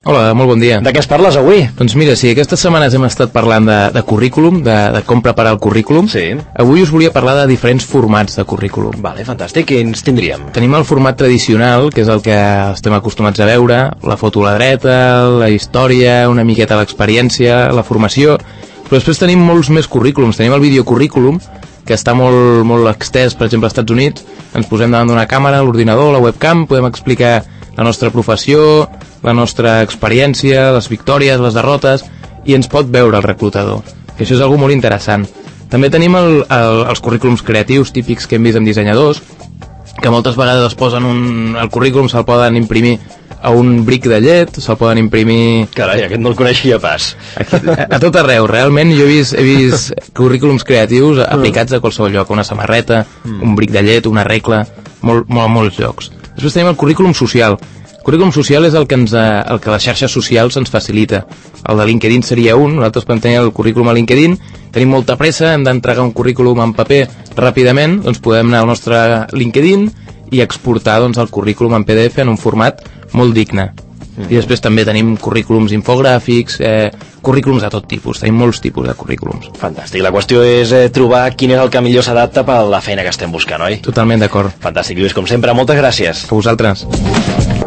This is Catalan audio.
Hola, molt bon dia. De què es parles avui? Doncs mira, sí, aquestes setmanes hem estat parlant de currículum, de com preparar el currículum. Sí. Avui us volia parlar de diferents formats de currículum. Vale, fantàstic. Quins tindríem? Tenim el format tradicional, que és el que estem acostumats a veure, la foto a la dreta, la història, una miqueta l'experiència, la formació, però després tenim molts més currículums. Tenim el videocurrículum, que està molt extès, per exemple, als Estats Units. Ens posem davant d'una càmera, l'ordinador, la webcam, podem explicar la nostra professió, la nostra experiència, les victòries, les derrotes, i ens pot veure el reclutador, que això és algo molt interessant. També tenim els currículums creatius típics que hem vist amb dissenyadors, que moltes vegades es posen el currículum se'l poden imprimir a un bric de llet, se'l poden imprimir... Carai, aquest no el coneixia pas. Aquí, a tot arreu, realment jo he vist currículums creatius aplicats a qualsevol lloc, una samarreta, un bric de llet, una regla, molts llocs. Després tenim el currículum social. El currículum social és el que les xarxes socials ens facilita. El de LinkedIn seria nosaltres podem tenir el currículum a LinkedIn, tenim molta pressa, hem d'entregar un currículum en paper ràpidament, doncs podem anar al nostre LinkedIn i exportar el currículum en PDF en un format molt digne. I després també tenim currículums infogràfics, currículums de tot tipus, tenim molts tipus de currículums. Fantàstic, la qüestió és trobar quin és el que millor s'adapta per a la feina que estem buscant, oi? Totalment d'acord. Fantàstic, Lluís, com sempre, moltes gràcies. A vosaltres.